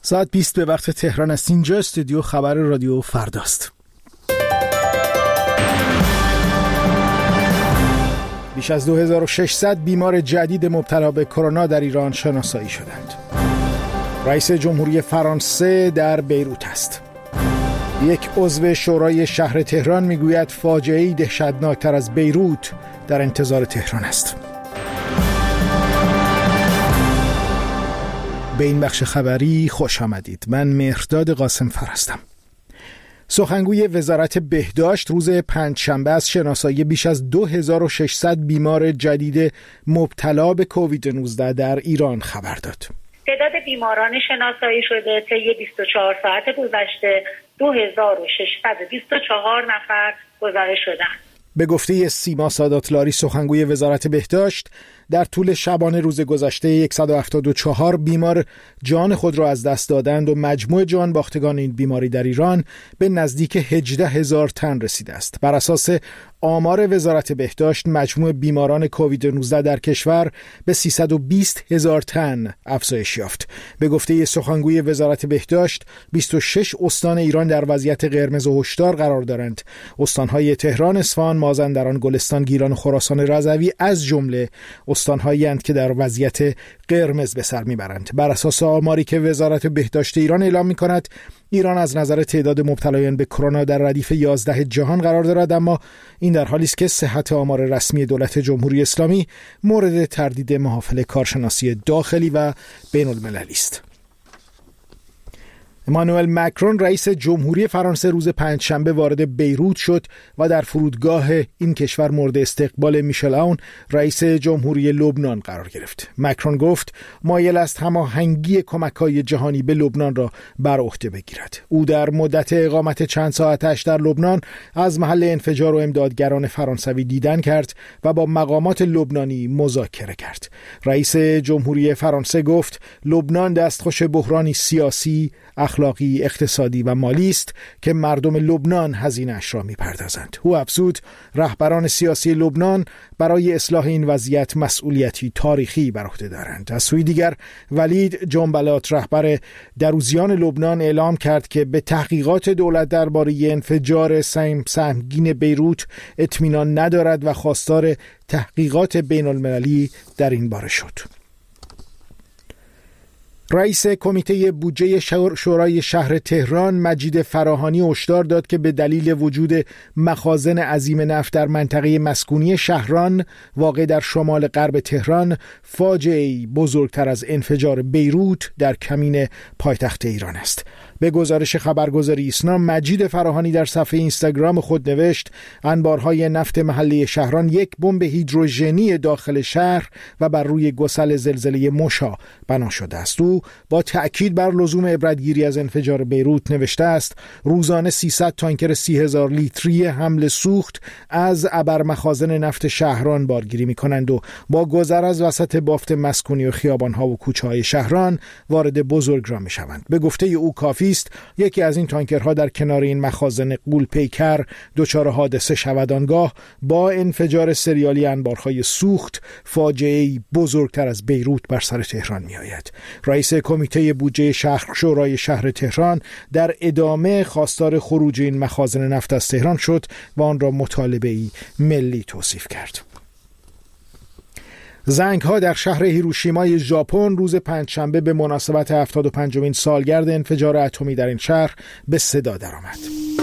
ساعت 20 به وقت تهران است. اینجا استودیو خبر رادیو فرداست. بیش از 2600 بیمار جدید مبتلا به کرونا در ایران شناسایی شدند. رئیس جمهوری فرانسه در بیروت است. یک عضو شورای شهر تهران میگوید فاجعه‌ای دهشتناکتر از بیروت در انتظار تهران است. به این بخش خبری خوش آمدید. من مهرداد قاسمفر هستم. سخنگوی وزارت بهداشت روز پنجشنبه از شناسایی بیش از 2600 بیمار جدید مبتلا به کووید 19 در ایران خبر داد. تعداد بیماران شناسایی شده طی 24 ساعت گذشته 2624 نفر گزارش شدند. به گفته سیما ساداتلاری سخنگوی وزارت بهداشت، در طول شبانه روز گذشته 174 بیمار جان خود را از دست دادند و مجموع جان باختگان این بیماری در ایران به نزدیک 18,000 تن رسیده است. بر اساس آمار وزارت بهداشت، مجموع بیماران کووید 19 در کشور به 320,000 تن افزایش یافت. به گفته سخنگوی وزارت بهداشت، 26 استان ایران در وضعیت قرمز و هشدار قرار دارند. استان‌های تهران، اصفهان، مازندران، گلستان، گیلان و خراسان رضوی از جمله استان‌هایی اند که در وضعیت قرمز به سر میبرند. بر اساس آماری که وزارت بهداشت ایران اعلام می‌کند، ایران از نظر تعداد مبتلایان به کرونا در ردیف 11 جهان قرار دارد، اما این در حالی است که صحت آمار رسمی دولت جمهوری اسلامی مورد تردید محافل کارشناسی داخلی و بین‌المللی است. امانوئل مکرون رئیس جمهوری فرانسه روز پنجشنبه وارد بیروت شد و در فرودگاه این کشور مورد استقبال میشل عون رئیس جمهوری لبنان قرار گرفت. مکرون گفت مایل است هماهنگی کمک‌های جهانی به لبنان را بر عهده بگیرد. او در مدت اقامت چند ساعتش در لبنان از محل انفجار و امدادگران فرانسوی دیدن کرد و با مقامات لبنانی مذاکره کرد. رئیس جمهوری فرانسه گفت لبنان دستخوش بحرانی سیاسی، اخلاقی، اقتصادی و مالی است که مردم لبنان هزینه‌اش را می‌پردازند. او افزود رهبران سیاسی لبنان برای اصلاح این وضعیت مسئولیتی تاریخی بر عهده دارند. از سوی دیگر ولید جنبلات رهبر دروزیان لبنان اعلام کرد که به تحقیقات دولت درباره انفجار سهمگین بیروت اطمینان ندارد و خواستار تحقیقات بین‌المللی در این باره شد. رئیس کمیته بودجه شورای شهر تهران مجید فراهانی هشدار داد که به دلیل وجود مخازن عظیم نفت در منطقه مسکونی شهران واقع در شمال غرب تهران، فاجعه‌ای بزرگتر از انفجار بیروت در کمین پایتخت ایران است. به گزارش خبرگزاری ایسنا، مجید فراهانی در صفحه اینستاگرام خود نوشت انبارهای نفت محلی شهران یک بمب هیدروژنی داخل شهر و بر روی گسل زلزله موشا بنا شده است. او با تأکید بر لزوم عبرتگیری از انفجار بیروت نوشته است روزانه 300 تانکر 30,000 لیتری حمل سوخت از ابرمخازن نفت شهران بارگیری می‌کنند و با گذر از وسط بافت مسکونی و خیابان‌ها و کوچه‌های شهران وارد بزرگراه می‌شوند. به گفته او کافی است یکی از این تانکرها در کنار این مخازن غول‌پیکر دچار حادثه شود، آنگاه با انفجار سریالی انبارهای سوخت فاجعه‌ای بزرگتر از بیروت بر سر تهران می‌آید. رئیس کمیته بودجه شورای شهر تهران در ادامه خواستار خروج این مخازن نفت از تهران شد و آن را مطالبه‌ای ملی توصیف کرد. زنگ‌ها در شهر هیروشیمای ژاپن روز پنجشنبه به مناسبت 75مین سالگرد انفجار اتمی در این شهر به صدا درآمد.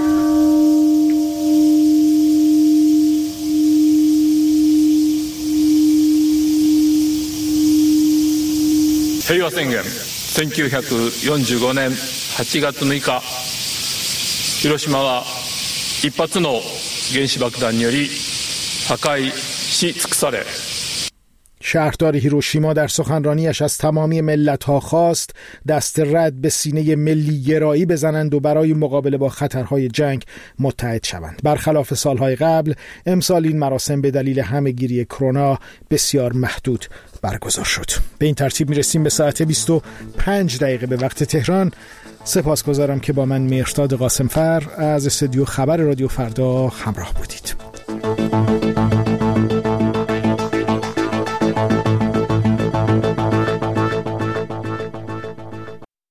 平和宣言1945年8月6日広島は一発の原子爆弾により破壊し尽くされ شهردار هیروشیما در سخنرانیش از تمامی ملت‌ها خواست دست رد به سینه ملی گرایی بزنند و برای مقابله با خطرهای جنگ متحد شوند. برخلاف سالهای قبل، امسال این مراسم به دلیل همه‌گیری کرونا بسیار محدود برگزار شد. به این ترتیب میرسیم به ساعت 25 دقیقه به وقت تهران. سپاسگزارم که با من مهرداد قاسمفر از استودیو خبر رادیو فردا همراه بودید.